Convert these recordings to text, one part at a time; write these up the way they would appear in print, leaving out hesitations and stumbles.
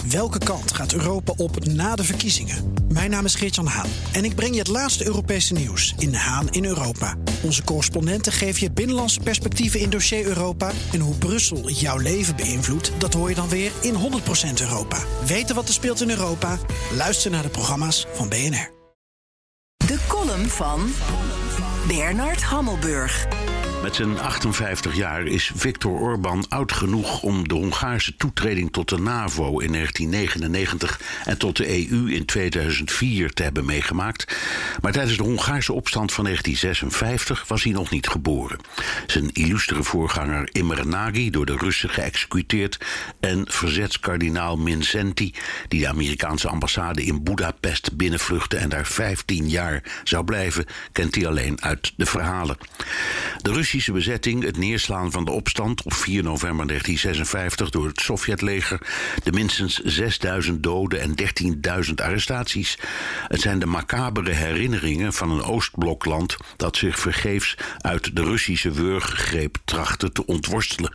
Welke kant gaat Europa op na de verkiezingen? Mijn naam is Geert-Jan Haan en ik breng je het laatste Europese nieuws in Haan in Europa. Onze correspondenten geven je binnenlandse perspectieven in dossier Europa. En hoe Brussel jouw leven beïnvloedt, dat hoor je dan weer in 100% Europa. Weten wat er speelt in Europa? Luister naar de programma's van BNR. De column van Bernard Hammelburg. Met zijn 58 jaar is Viktor Orbán oud genoeg om de Hongaarse toetreding tot de NAVO in 1999 en tot de EU in 2004 te hebben meegemaakt. Maar tijdens de Hongaarse opstand van 1956 was hij nog niet geboren. Zijn illustere voorganger Imre Nagy, door de Russen geëxecuteerd, en verzetskardinaal Mindszenty, die de Amerikaanse ambassade in Budapest binnenvluchtte en daar 15 jaar zou blijven, kent hij alleen uit de verhalen. De Russische bezetting, het neerslaan van de opstand op 4 november 1956 door het Sovjetleger, de minstens 6000 doden en 13.000 arrestaties. Het zijn de macabere herinneringen van een Oostblokland dat zich vergeefs uit de Russische wurggreep trachtte te ontworstelen.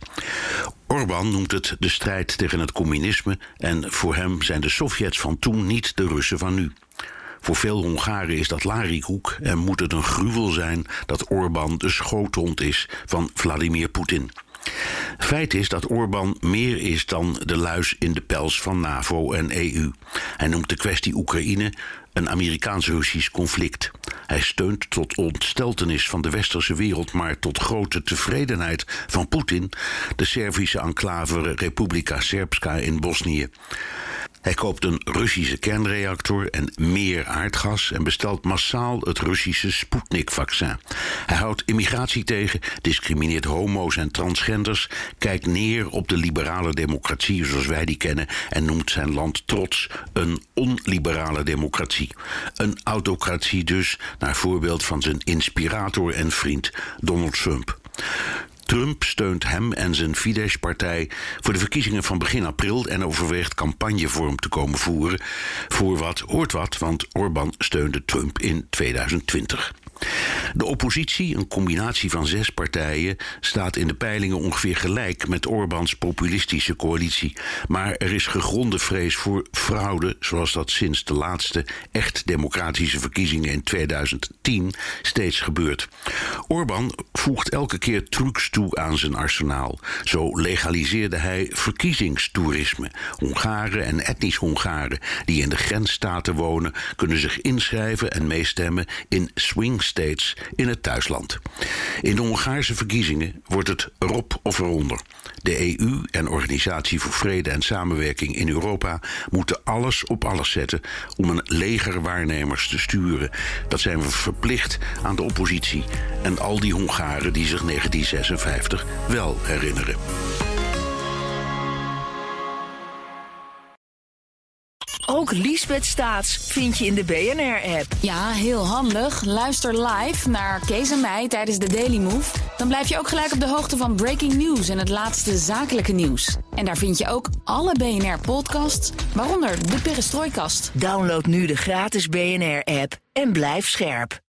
Orbán noemt het de strijd tegen het communisme en voor hem zijn de Sovjets van toen niet de Russen van nu. Voor veel Hongaren is dat lariekoek en moet het een gruwel zijn dat Orbán de schoothond is van Vladimir Poetin. Feit is dat Orbán meer is dan de luis in de pels van NAVO en EU. Hij noemt de kwestie Oekraïne een Amerikaans-Russisch conflict. Hij steunt tot ontsteltenis van de westerse wereld, maar tot grote tevredenheid van Poetin de Servische enclave Republika Srpska in Bosnië. Hij koopt een Russische kernreactor en meer aardgas en bestelt massaal het Russische Sputnik-vaccin. Hij houdt immigratie tegen, discrimineert homo's en transgenders, kijkt neer op de liberale democratie zoals wij die kennen en noemt zijn land trots een onliberale democratie. Een autocratie dus, naar voorbeeld van zijn inspirator en vriend Donald Trump. Trump steunt hem en zijn Fidesz-partij voor de verkiezingen van begin april en overweegt campagnevorm te komen voeren. Voor wat hoort wat, want Orbán steunde Trump in 2020. De oppositie, een combinatie van 6 partijen, staat in de peilingen ongeveer gelijk met Orbáns populistische coalitie. Maar er is gegronde vrees voor fraude, zoals dat sinds de laatste echt democratische verkiezingen in 2010 steeds gebeurt. Orbán voegt elke keer trucs toe aan zijn arsenaal. Zo legaliseerde hij verkiezingstoerisme. Hongaren en etnisch Hongaren die in de grensstaten wonen, kunnen zich inschrijven en meestemmen in swing states in het thuisland. In de Hongaarse verkiezingen wordt het erop of eronder. De EU en Organisatie voor Vrede en Samenwerking in Europa moeten alles op alles zetten om een leger waarnemers te sturen. Dat zijn we verplicht aan de oppositie en al die Hongaren die zich 1956 wel herinneren. Ook Liesbeth Staats vind je in de BNR-app. Ja, heel handig. Luister live naar Kees en mij tijdens de Daily Move. Dan blijf je ook gelijk op de hoogte van breaking news en het laatste zakelijke nieuws. En daar vind je ook alle BNR-podcasts, waaronder de Perestrooikast. Download nu de gratis BNR-app en blijf scherp.